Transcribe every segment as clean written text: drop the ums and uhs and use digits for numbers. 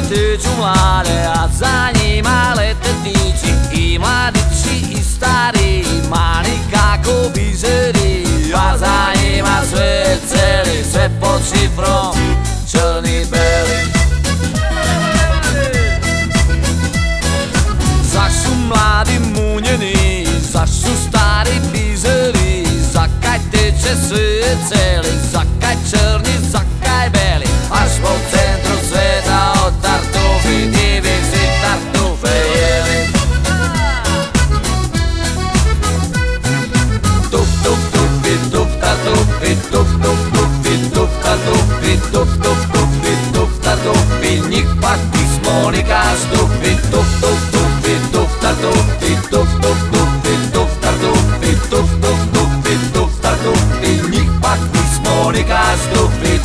tisuću mlade, a za njima lete ptići, i mladići i stari, mani kako bizeri, a za njima sve celi, sve pod šifrom, crni beli. Zašto mladi munjeni, zašto stari bizeri, zakaj teče sve celi, zakaj crni, zakaj beli, a smo u centru sveta od tartufi, divih si tartufe jeli. Tuf, tuf, tufi, tuf, tartufi, tuf, tuf, tufi, tuf, tartufi, tuf, tuf, tufi, tuf, tartufi, njih pak nismo ni kastufi, tuf, tuf, tufi, tuf, tartufi, tuf, tuf, tufi, tuf, tartufi, tuf, tuf, tufi, tuf, tartufi, njih pak nismo ni kastufi.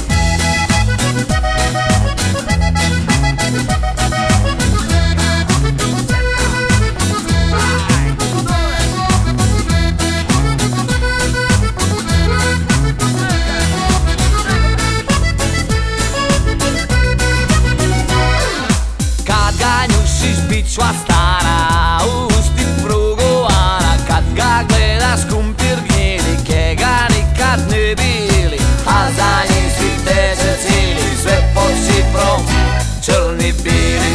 Bićva stara, usti progovara, kad ga gledaš kumpir gnjeli, ke ga nikad ne bili, a za njim svi teče cili, sve pod šifrom, crni bili.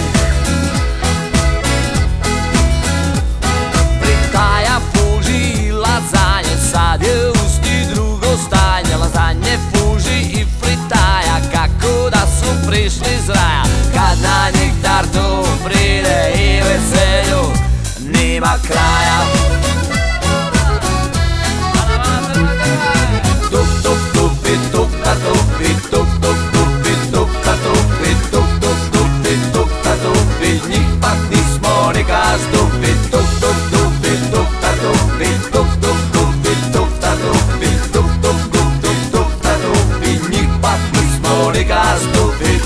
Fritaja fuži i lazanje, sad je usti drugo stanje, lazanje fuži i fritaja, kako da su prišli iz raja, kad na njih tartu pride i veselju nima kraja. Tuf, tuf, tufi, tuf, tartufi, tuf, tuf, tufi, tuf, tartufi, tuf, tuf, tufi, tuf, tartufi, njih pak nismo ni kastufi, tuf, tuf, tufi, tuf, tartufi, tuf, tuf, tufi, tuf, tartufi, tuf, tuf, tufi, tuf, tartufi, njih pak nismo ni kastufi.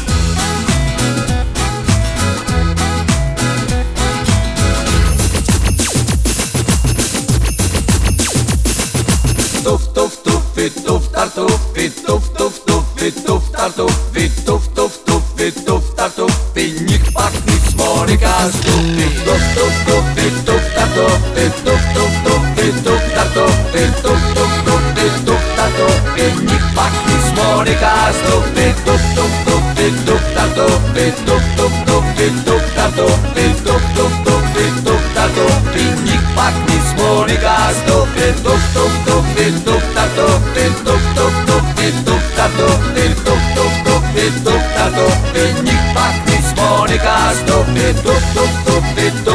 Tuf, tuf, tufi, tuf, tartufi, tuf, tuf, tufi, tuf, tartufi, tuf, tuf, tufi, tuf, tartufi, njih pak nismo ni kastufi, tuf, tuf, tufi, tuf, tartufi, tuf, tuf, tufi, tuf, tartufi, tuf, tuf, tufi, tuf, tartufi, njih pak nismo ni kastufi, tuf, tuf, tufi, tuf, tartufi, tuf, tuf, tufi, tuf, tartufi, tuf, tuf, tufi, tuf, tartufi, njih pak nismo ni kastufi, tuf, tuf, tufi, tuf, tartufi, tuf, tuf, tufi, tuf, tartufi, tuf, tuf, tufi, tuf, tartufi, njih pak nismo ni kastufi, tuf, tuf, tufi,